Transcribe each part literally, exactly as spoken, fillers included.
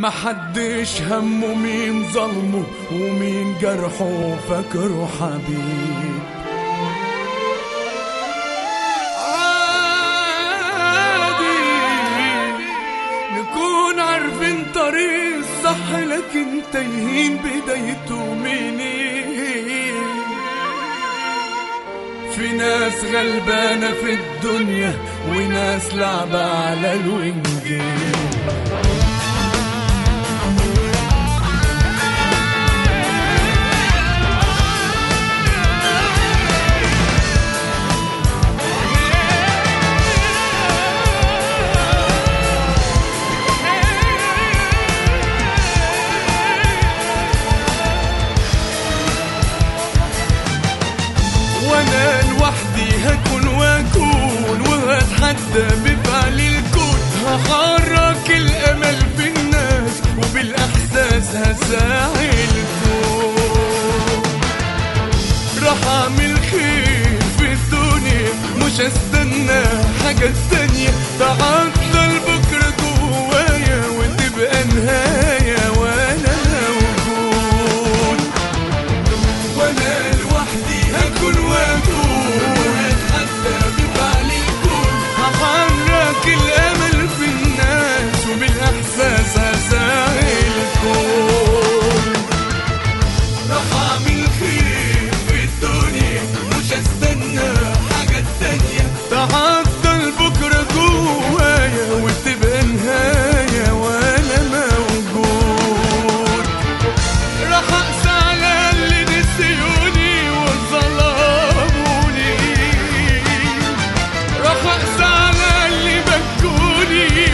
محدش همه مين ظلمه ومين جرحه فاكره حبيب. عادي نكون عارفين طريق الصح لكن تايهين بدايته منين. في ناس غلبانة في الدنيا وناس لعبة على الوينجين. وانا لوحدي هكون واكون وهتحدى بفعل الكون. هحرك الامل في الناس وبالاحساس هساعي الكون. راح اعمل خير في الدنيا مش هستنى حاجة تانية. تعطل بكرة جوايا وتبقى نهاية وانا موجود. وانا لوحدي هكون واكون وهتحدى بفعل الكون. هحرك الامل في الناس وبالاحساس هساعي الكون. راح اعمل خير في الدنيا مش هستنى حاجة تانية. تعطل بكرة جوايا وتبقى نهاية وانا موجود. راح اقسى على اللي نسيوني وظلموني. راح اقسى على اللي بكوني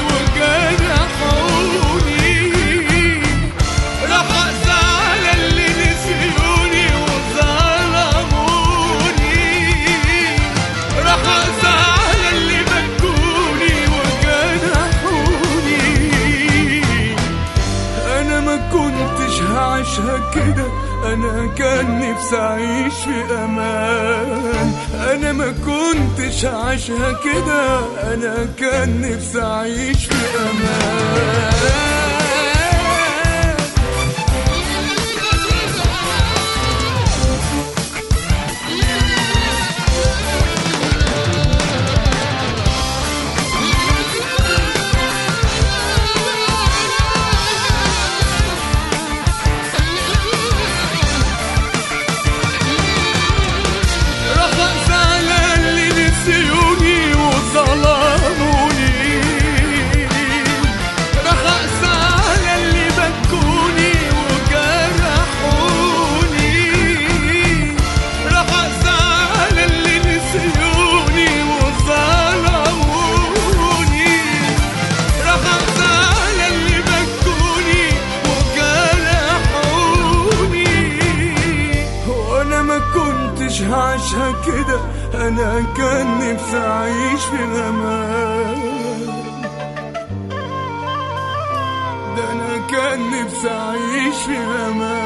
وجرحوني. راح اقسى على اللي نسيوني وظلموني. راح اقسى على اللي بكوني وجرحوني. انا ما كنتش هعيشها كده. انا كان نفسي اعيش في امان. انا ما كنتش هعيشها كده. انا كان نفسي اعيش في امان. هعيشها كده. انا كان نفسي اعيش في امان. ده انا كان نفسي اعيش في امان.